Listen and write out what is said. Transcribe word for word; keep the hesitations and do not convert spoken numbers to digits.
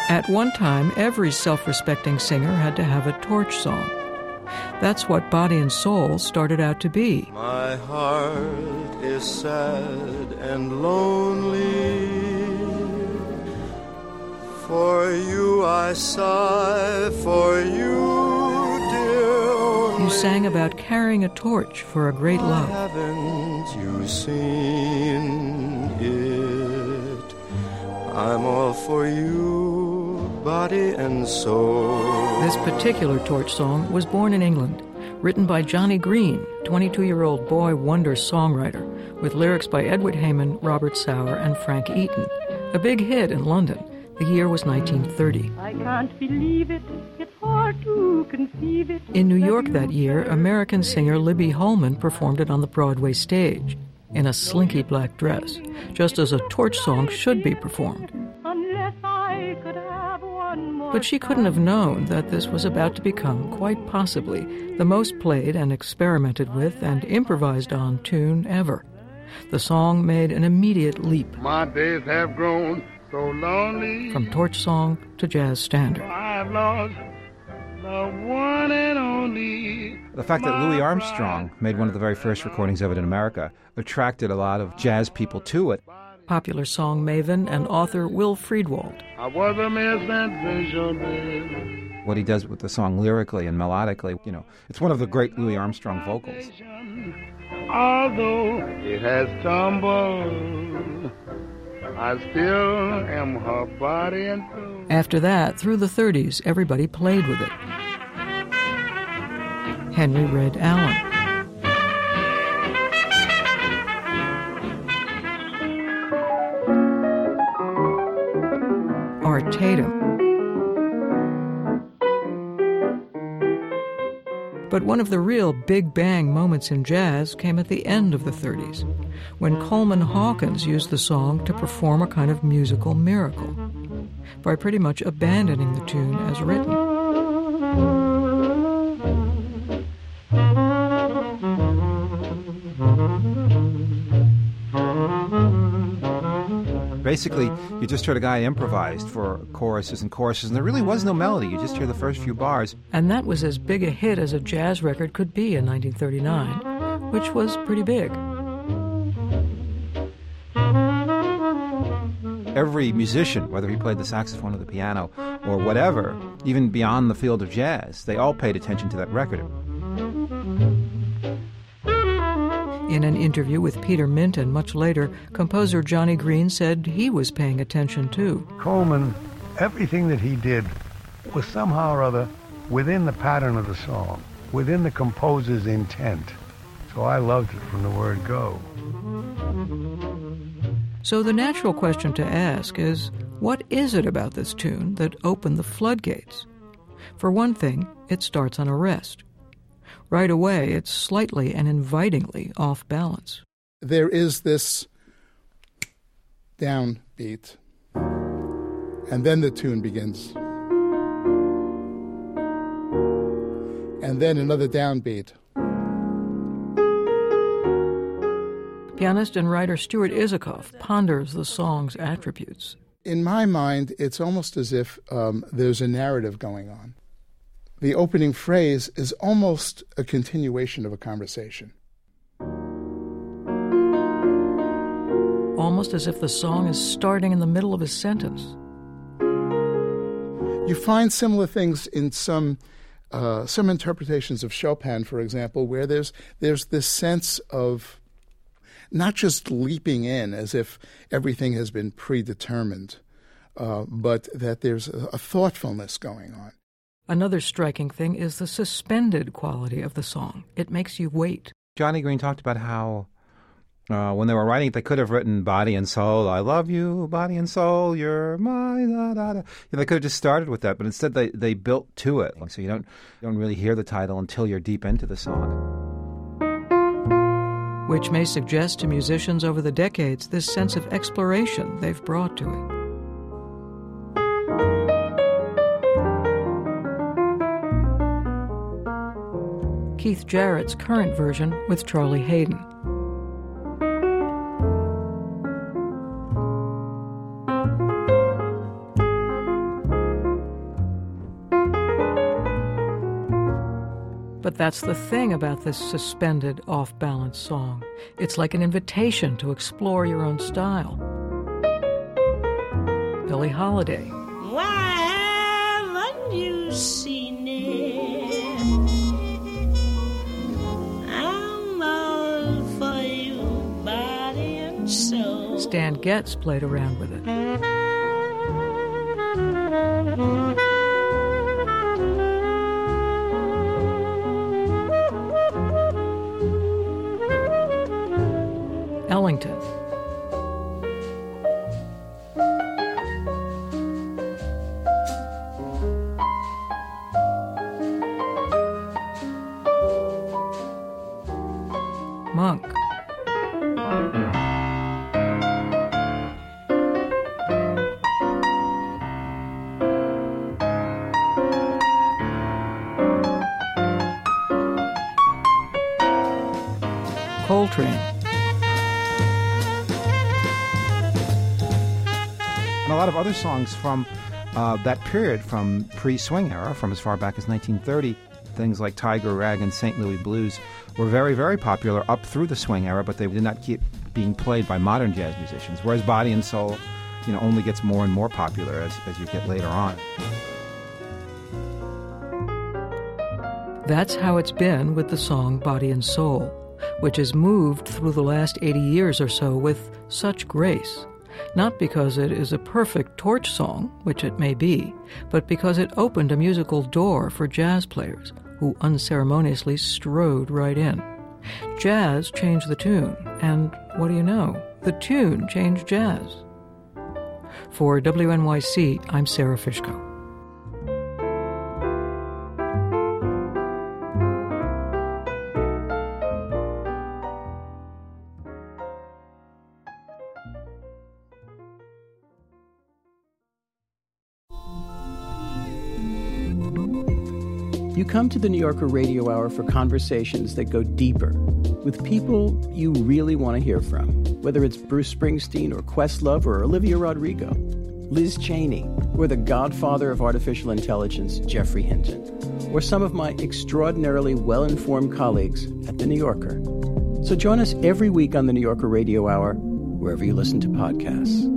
At one time, every self-respecting singer had to have a torch song. That's what Body and Soul started out to be. My heart is sad and lonely. For you I sigh, for you, dear only. You sang about carrying a torch for a great love. Haven't you seen it? I'm all for you, body and soul. This particular torch song was born in England, written by Johnny Green, twenty-two-year-old boy wonder songwriter, with lyrics by Edward Hayman, Robert Sauer, and Frank Eaton. A big hit in London. The year was nineteen thirty. I can't believe it. It's hard to conceive it. In New York that year, American singer Libby Holman performed it on the Broadway stage in a slinky black dress, just as a torch song should be performed. Unless I could have one more. But she couldn't have known that this was about to become, quite possibly, the most played and experimented with and improvised on tune ever. The song made an immediate leap. My days have grown so lonely. From torch song to jazz standard. I've lost the one and only. The fact that Louis Armstrong made one of the very first recordings of it in America attracted a lot of jazz people to it. Popular song maven and author Will Friedwald. I was a mere sensationalist. What he does with the song lyrically and melodically, you know, it's one of the great Louis Armstrong vocals. Although it has tumbled, I still am her body and soul. After that, through the thirties, everybody played with it. Henry Red Allen. Art Tatum. But one of the real big bang moments in jazz came at the end of the thirties, when Coleman Hawkins used the song to perform a kind of musical miracle by pretty much abandoning the tune as written. Basically, you just heard a guy improvised for choruses and choruses, and there really was no melody. You just hear the first few bars. And that was as big a hit as a jazz record could be in nineteen thirty-nine, which was pretty big. Every musician, whether he played the saxophone or the piano or whatever, even beyond the field of jazz, they all paid attention to that record. In an interview with Peter Minton much later, composer Johnny Green said he was paying attention too. Coleman, everything that he did was somehow or other within the pattern of the song, within the composer's intent. So I loved it from the word go. So the natural question to ask is, what is it about this tune that opened the floodgates? For one thing, it starts on a rest. Right away, it's slightly and invitingly off balance. There is this downbeat, and then the tune begins. And then another downbeat. Pianist and writer Stuart Isikoff ponders the song's attributes. In my mind, it's almost as if um, there's a narrative going on. The opening phrase is almost a continuation of a conversation. Almost as if the song is starting in the middle of a sentence. You find similar things in some uh, some interpretations of Chopin, for example, where there's there's this sense of not just leaping in as if everything has been predetermined, uh, but that there's a, a thoughtfulness going on. Another striking thing is the suspended quality of the song. It makes you wait. Johnny Green talked about how uh, when they were writing it, they could have written Body and Soul, I love you, body and soul, you're my, da, da, da. You know, they could have just started with that, but instead they, they built to it. So you don't, you don't really hear the title until you're deep into the song. Which may suggest to musicians over the decades this sense of exploration they've brought to it. Keith Jarrett's current version with Charlie Haden. But that's the thing about this suspended, off-balance song. It's like an invitation to explore your own style. Billie Holiday. Why haven't you seen it? I'm all for you, body and soul. Stan Getz played around with it. Ellington. Monk. Coltrane. And a lot of other songs from uh, that period, from pre-swing era, from as far back as nineteen thirty, things like Tiger Rag and Saint Louis Blues were very, very popular up through the swing era, but they did not keep being played by modern jazz musicians, whereas Body and Soul, you know, only gets more and more popular as, as you get later on. That's how it's been with the song Body and Soul, which has moved through the last eighty years or so with such grace. Not because it is a perfect torch song, which it may be, but because it opened a musical door for jazz players who unceremoniously strode right in. Jazz changed the tune, and what do you know? The tune changed jazz. For W N Y C, I'm Sarah Fishko. You come to the New Yorker Radio Hour for conversations that go deeper with people you really want to hear from, whether it's Bruce Springsteen or Questlove or Olivia Rodrigo, Liz Cheney, or the godfather of artificial intelligence, Jeffrey Hinton, or some of my extraordinarily well-informed colleagues at The New Yorker. So join us every week on the New Yorker Radio Hour, wherever you listen to podcasts.